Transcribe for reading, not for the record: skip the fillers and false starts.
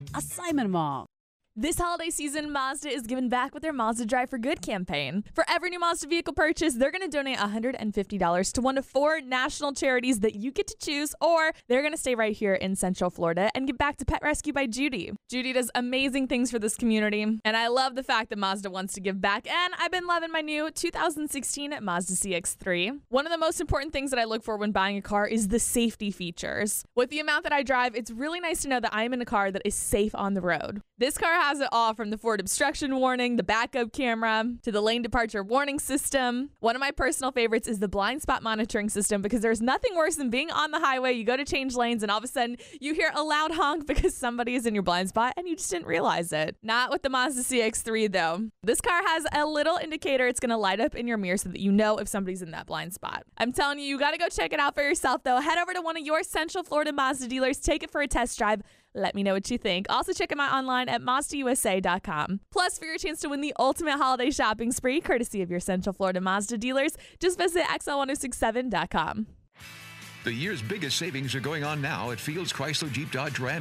assignment mom. This holiday season, Mazda is giving back with their Mazda Drive for Good campaign. For every new Mazda vehicle purchase, they're going to donate $150 to one of 4 national charities that you get to choose, or they're going to stay right here in Central Florida and give back to Pet Rescue by Judy. Judy does amazing things for this community, and I love the fact that Mazda wants to give back, and I've been loving my new 2016 Mazda CX-3. One of the most important things that I look for when buying a car is the safety features. With the amount that I drive, it's really nice to know that I am in a car that is safe on the road. This car has it all, from the forward obstruction warning, the backup camera, to the lane departure warning system. One of my personal favorites is the blind spot monitoring system, because there's nothing worse than being on the highway, you go to change lanes, and all of a sudden you hear a loud honk because somebody is in your blind spot and you just didn't realize it. Not with the Mazda CX-3 though. This car has a little indicator. It's going to light up in your mirror so that you know if somebody's in that blind spot. I'm telling you, you got to go check it out for yourself though. Head over to one of your Central Florida Mazda dealers, take it for a test drive. Let me know what you think. Also, check them out online at MazdaUSA.com. Plus, for your chance to win the ultimate holiday shopping spree, courtesy of your Central Florida Mazda dealers, just visit XL1067.com. The year's biggest savings are going on now at Fields Chrysler Jeep Dodge Ram